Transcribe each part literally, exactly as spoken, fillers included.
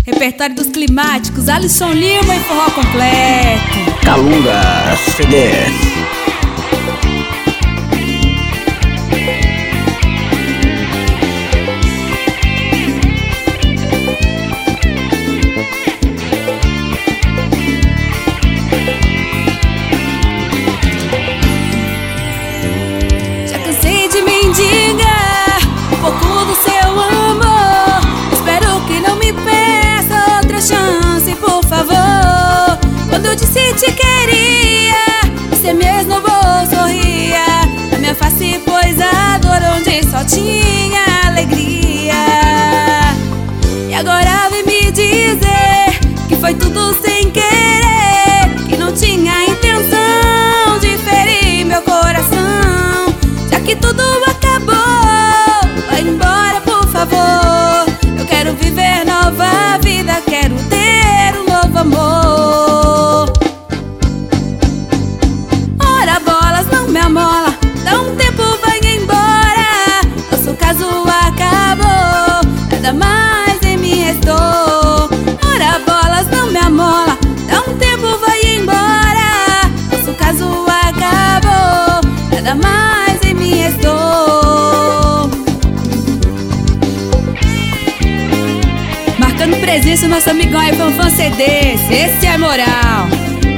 Repertório dos climáticos, Alisson Lima e forró completo. Calunga C D. Já cansei de mendigar um pouco do seu amor. Espero que não me peça outra chance, por favor. Quando eu disse te queria, você mesmo vou sorria na minha face, pois a dor onde só tinha alegria. E agora vem me dizer que foi tudo sem querer, que não tinha intenção de ferir meu coração. Já que tudo acabou, vai embora, por favor. Eu quero viver nova vida, quero ter um novo amor. Ora bolas, não me amola, dá um tempo, vai embora. Nosso caso acabou, nada mais em mim restou. Ora bolas, não me amola, dá um tempo, vai embora. Nosso caso acabou, nada mais em mim restou. Marcando presença, nosso amigão aí, Fanfan C Ds, esse é moral.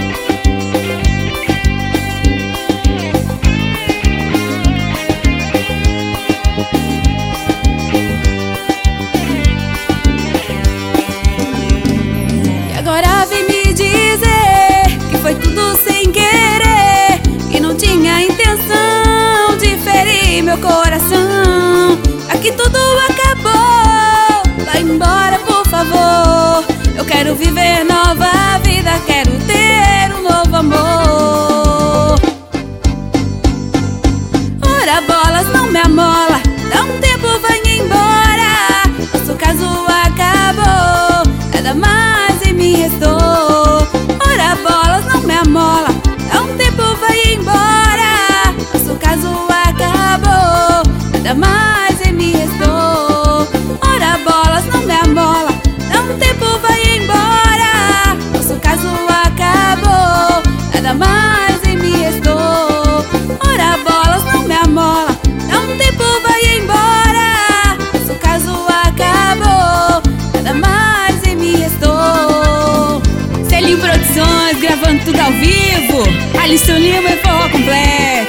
E agora vem me dizer que foi tudo sem querer, que não tinha intenção de ferir meu coração. Aqui tudo acabou, vai embora, por favor. Eu quero viver nova vida, quero ter um novo amor. Ora bolas, não me amola, dá um tempo, vai embora. Nosso caso acabou, nada mais em mim restou. Ora bolas, não me amola, dá um tempo, vai embora. Nosso caso acabou, nada mais em mim restou. Ora bolas, não me amola, dá um tempo, vai embora. Nosso caso acabou, nada mais em mim restou. Ora bolas, não me amola, dá um tempo, vai embora. Nosso caso acabou, nada mais em mim restou. Selinho Produções, gravando tudo ao vivo. Alisson Lima e forró completo.